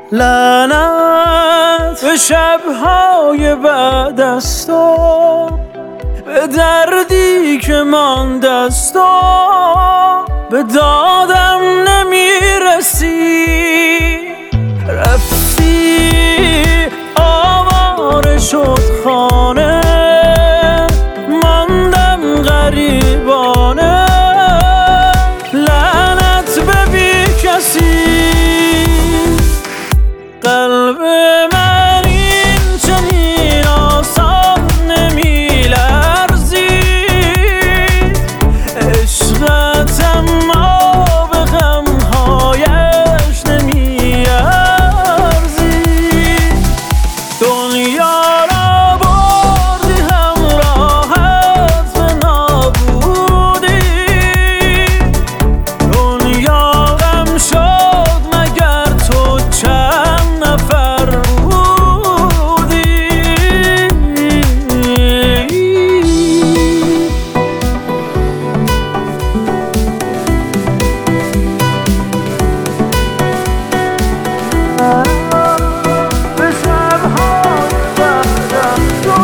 لعنت به شب‌های بعد از تو، به دردی که مانده از تو، به دادم نمیرسی. رفتی آواره شد خانه، ماندم غریبانه. لعنت به بی کسی، قلب من این چنین آسان نمی‌لرزید. عشقت اما به غم‌هایش نمی‌ارزید. دنیا را بردی همراهت به نابودی، دنیا غم شد مگر تو چند نفر بودی. به شب‌های بعد از تو،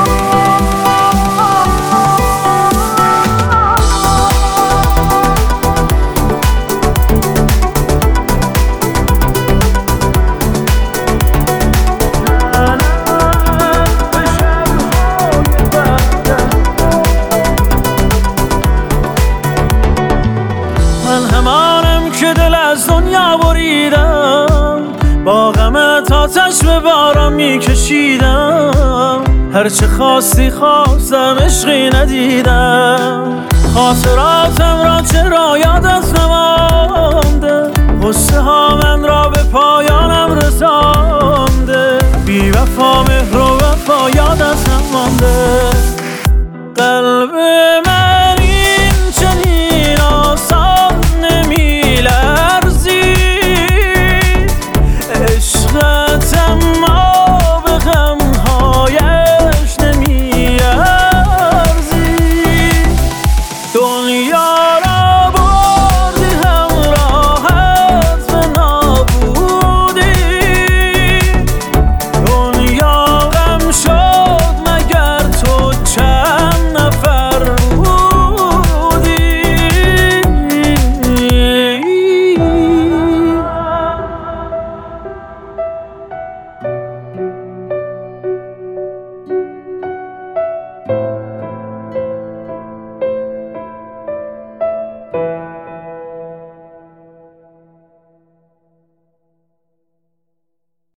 من همانم که دل از دنیا بریدم، با غمت آتش به باران میکشیدم. هرچه خواستی خواستم، عشقی ندیدم. خاطراتم را چرا یادت نمانده؟ غصه ها